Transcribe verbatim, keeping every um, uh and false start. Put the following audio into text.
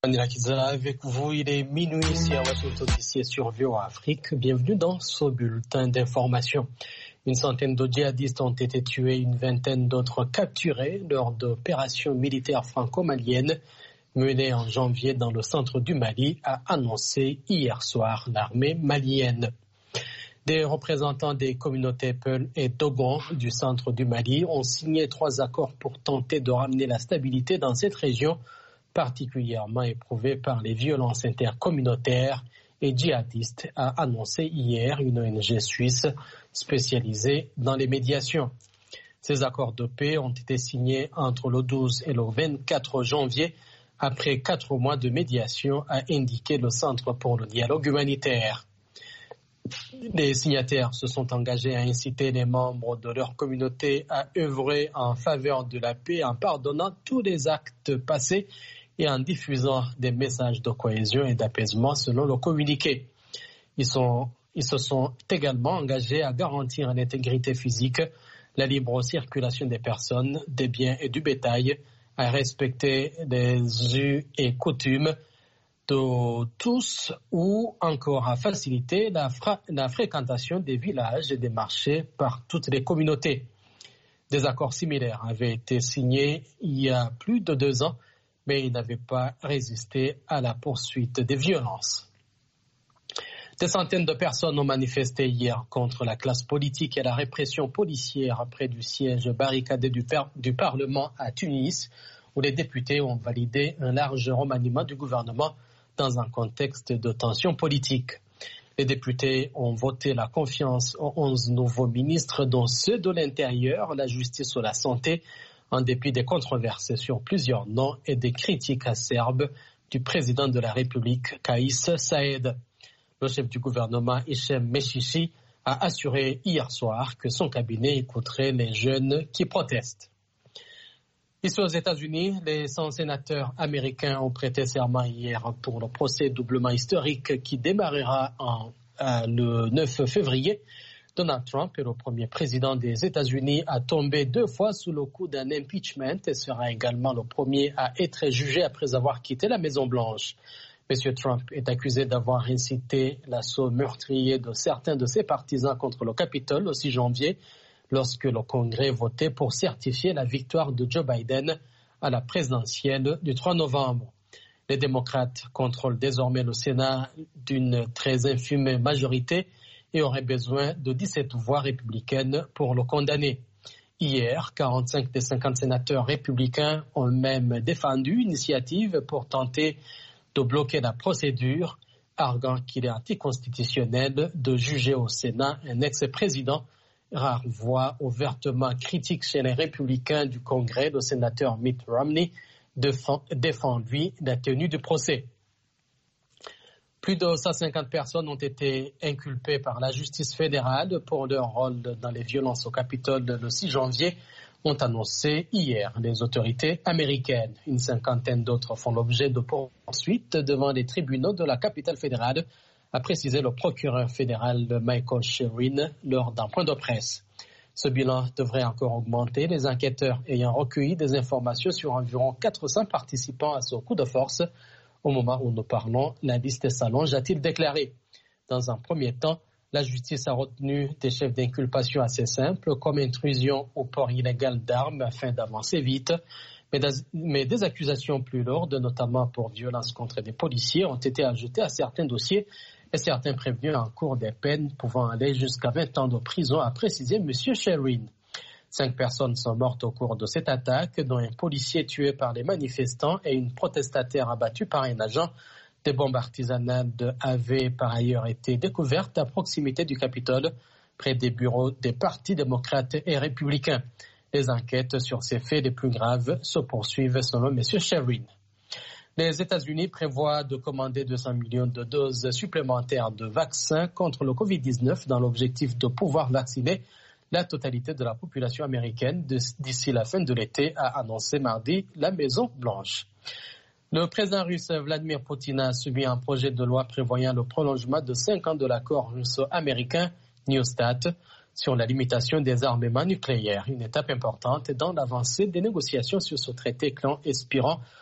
Daniela Kizala avec vous, il est minuit ici à Washington D C sur V O A Afrique. Bienvenue dans ce bulletin d'information. Une centaine de djihadistes ont été tués, une vingtaine d'autres capturés lors d'opérations militaires franco-maliennes menées en janvier dans le centre du Mali, a annoncé hier soir l'armée malienne. Des représentants des communautés Peul et Dogon du centre du Mali ont signé trois accords pour tenter de ramener la stabilité dans cette région particulièrement éprouvée par les violences intercommunautaires et djihadistes, a annoncé hier une O N G suisse spécialisée dans les médiations. Ces accords de paix ont été signés entre le douze et le vingt-quatre janvier après quatre mois de médiation, a indiqué le Centre pour le dialogue humanitaire. Les signataires se sont engagés à inciter les membres de leur communauté à œuvrer en faveur de la paix en pardonnant tous les actes passés et en diffusant des messages de cohésion et d'apaisement selon le communiqué. Ils, sont, ils se sont également engagés à garantir l'intégrité physique, la libre circulation des personnes, des biens et du bétail, à respecter les us et coutumes de tous ou encore à faciliter la, fra- la fréquentation des villages et des marchés par toutes les communautés. Des accords similaires avaient été signés il y a plus de deux ans, mais ils n'avaient pas résisté à la poursuite des violences. Des centaines de personnes ont manifesté hier contre la classe politique et la répression policière près du siège barricadé du, par- du Parlement à Tunis, où les députés ont validé un large remaniement du gouvernement dans un contexte de tension politique. Les députés ont voté la confiance aux onze nouveaux ministres, dont ceux de l'Intérieur, la Justice ou la Santé, en dépit des controverses sur plusieurs noms et des critiques acerbes du président de la République, Kais Saied. Le chef du gouvernement, Hichem Mechichi, a assuré hier soir que son cabinet écouterait les jeunes qui protestent. Ici aux États-Unis, les cent sénateurs américains ont prêté serment hier pour le procès doublement historique qui démarrera en, euh, le neuf février. Donald Trump est le premier président des États-Unis à tomber deux fois sous le coup d'un impeachment et sera également le premier à être jugé après avoir quitté la Maison-Blanche. M. Trump est accusé d'avoir incité l'assaut meurtrier de certains de ses partisans contre le Capitole le six janvier, lorsque le Congrès votait pour certifier la victoire de Joe Biden à la présidentielle du trois novembre. Les démocrates contrôlent désormais le Sénat d'une très infime majorité et auraient besoin de dix-sept voix républicaines pour le condamner. Hier, quarante-cinq des cinquante sénateurs républicains ont même défendu une initiative pour tenter de bloquer la procédure, arguant qu'il est anticonstitutionnel de juger au Sénat un ex-président. Rare voix ouvertement critique chez les républicains du Congrès, le sénateur Mitt Romney défend, défend lui la tenue du procès. Plus de cent cinquante personnes ont été inculpées par la justice fédérale pour leur rôle dans les violences au Capitole le six janvier, ont annoncé hier les autorités américaines. Une cinquantaine d'autres font l'objet de poursuites devant les tribunaux de la capitale fédérale, a précisé le procureur fédéral Michael Sherwin lors d'un point de presse. Ce bilan devrait encore augmenter, les enquêteurs ayant recueilli des informations sur environ quatre cents participants à ce coup de force. Au moment où nous parlons, la liste s'allonge, a-t-il déclaré. Dans un premier temps, la justice a retenu des chefs d'inculpation assez simples, comme intrusion au port illégal d'armes afin d'avancer vite. Mais des, mais des accusations plus lourdes, notamment pour violence contre des policiers, ont été ajoutées à certains dossiers et certains prévenus encourent des peines pouvant aller jusqu'à vingt ans de prison, a précisé M. Sherwin. Cinq personnes sont mortes au cours de cette attaque, dont un policier tué par les manifestants et une protestataire abattue par un agent. Des bombes artisanales avaient par ailleurs été découvertes à proximité du Capitole, près des bureaux des partis démocrates et républicains. Les enquêtes sur ces faits les plus graves se poursuivent selon M. Sherwin. Les États-Unis prévoient de commander deux cents millions de doses supplémentaires de vaccins contre le covid dix-neuf dans l'objectif de pouvoir vacciner la totalité de la population américaine d'ici la fin de l'été, a annoncé mardi la Maison-Blanche. Le président russe Vladimir Poutine a subi un projet de loi prévoyant le prolongement de cinq ans de l'accord russo-américain New START sur la limitation des armements nucléaires, une étape importante dans l'avancée des négociations sur ce traité clan expirant